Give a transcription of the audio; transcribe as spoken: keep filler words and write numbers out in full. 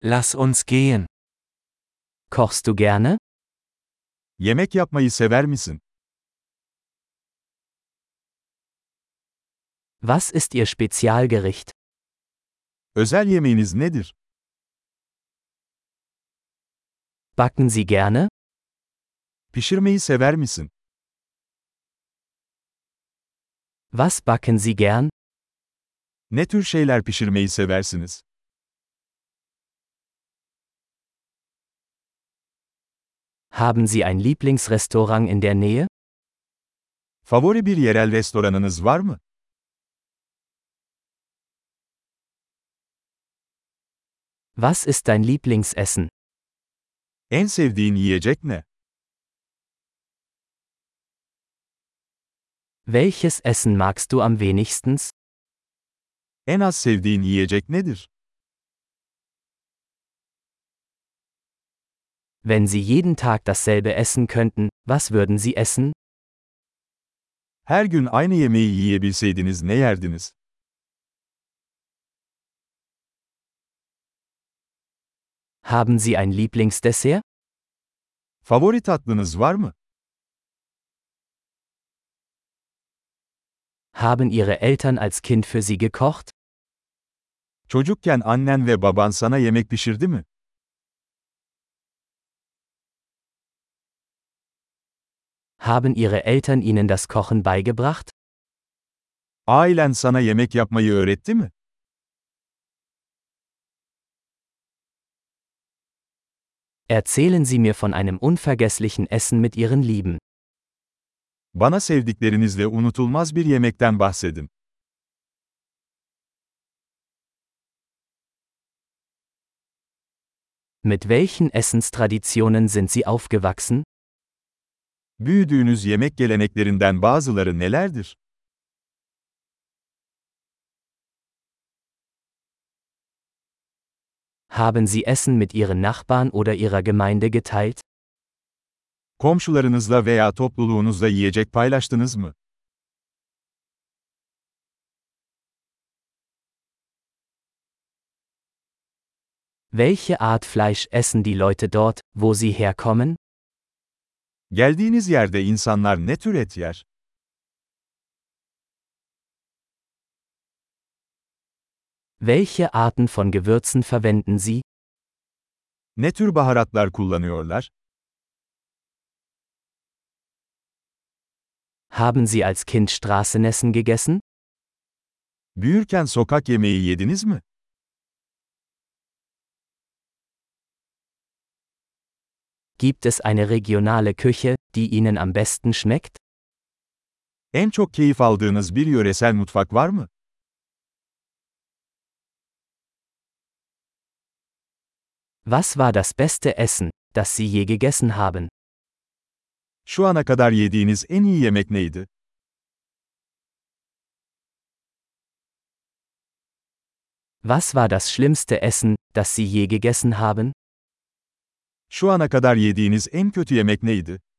Lass uns gehen. Kochst du gerne? Yemek yapmayı sever misin? Was ist Ihr Spezialgericht? Özel yemeğiniz nedir? Backen Sie gerne? Pişirmeyi sever misin? Was backen Sie gern? Ne tür şeyler pişirmeyi seversiniz? Haben Sie ein Lieblingsrestaurant in der Nähe? Favori bir yerel restoranınız var mı? Was ist dein Lieblingsessen? En sevdiğin yiyecek ne? Welches Essen magst du am wenigstens? En az sevdiğin yiyecek nedir? Wenn Sie jeden Tag dasselbe essen könnten, was würden Sie essen? Her gün aynı yemeği yiyebilseydiniz ne yerdiniz? Haben Sie ein Lieblingsdessert? Favori tatlınız var mı? Haben Ihre Eltern als Kind für Sie gekocht? Çocukken annen ve baban sana yemek pişirdi mi? Haben Ihre Eltern Ihnen das Kochen beigebracht? Ailen sana yemek yapmayı öğretti mi? Erzählen Sie mir von einem unvergesslichen Essen mit Ihren Lieben. Bana sevdiklerinizle unutulmaz bir yemekten bahsedin. Mit welchen Essenstraditionen sind Sie aufgewachsen? Büyüdüğünüz yemek geleneklerinden bazıları nelerdir? Haben Sie Essen mit Ihren Nachbarn oder Ihrer Gemeinde geteilt? Komşularınızla veya topluluğunuzla yiyecek paylaştınız mı? Welche Art Fleisch essen die Leute dort, wo Sie herkommen? Geldiğiniz yerde insanlar ne tür et yer? Welche Arten von Gewürzen verwenden Sie? Ne tür baharatlar kullanıyorlar? Haben Sie als Kind Straßenessen gegessen? Büyürken sokak yemeği yediniz mi? Gibt es eine regionale Küche, die Ihnen am besten schmeckt? En çok keyif aldığınız bir yöresel mutfak var mı? Was war das beste Essen, das Sie je gegessen haben? Şu ana kadar yediğiniz en iyi yemek neydi? Was war das schlimmste Essen, das Sie je gegessen haben? Şu ana kadar yediğiniz en kötü yemek neydi?